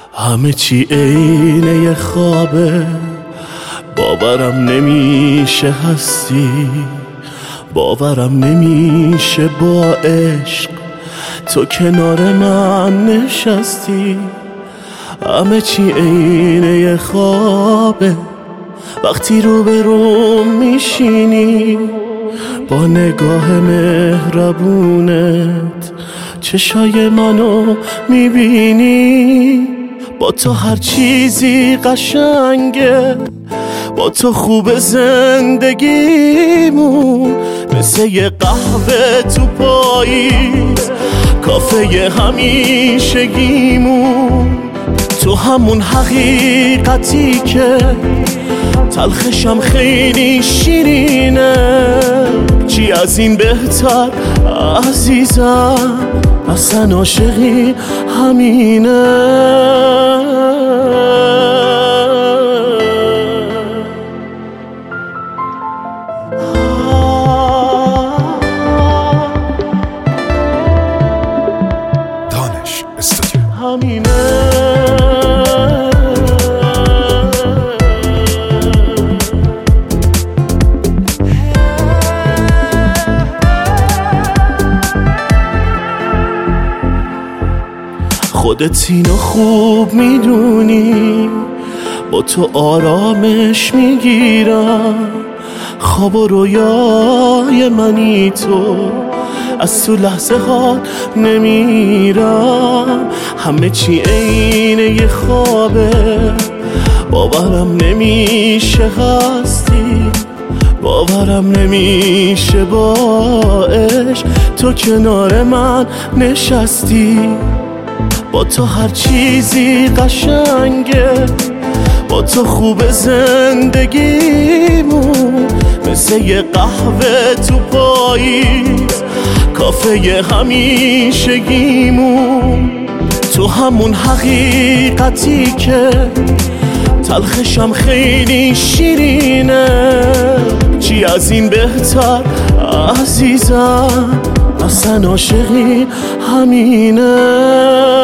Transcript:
همه چی عین یه خوابه، باورم نمیشه هستی، باورم نمیشه با عشق تو کنار من نشستی. همه چی عین یه خوابه، وقتی روبروم میشینی با نگاه مهربونت چشای منو میبینی. با تو هر چیزی قشنگه، با تو خوب زندگیمون، مثل یه قهوه تو پاییز، کافه همیشگیمون. تو همون حقیقتی که تلخشم خیلی شیرینه، چی از این بهتر عزیزم، اصلا عاشقی همینه. دانش استودیو همینه. خودت اینو خوب میدونی، با تو آرامش میگیرم، خواب و رویای منی تو، از تو لحظه ها نمیرم. همه چی عین یه خوابه، باورم نمیشه هستی، باورم نمیشه با عشق تو کنار من نشستی. با تو هر چیزی قشنگه، با تو خوب زندگیمون، مثل یه قهوه تو پاییز، کافه همیشگیمون. تو همون حقیقتی که تلخشم خیلی شیرینه، چی از این بهتر عزیزم، اصلا عاشقی همینه.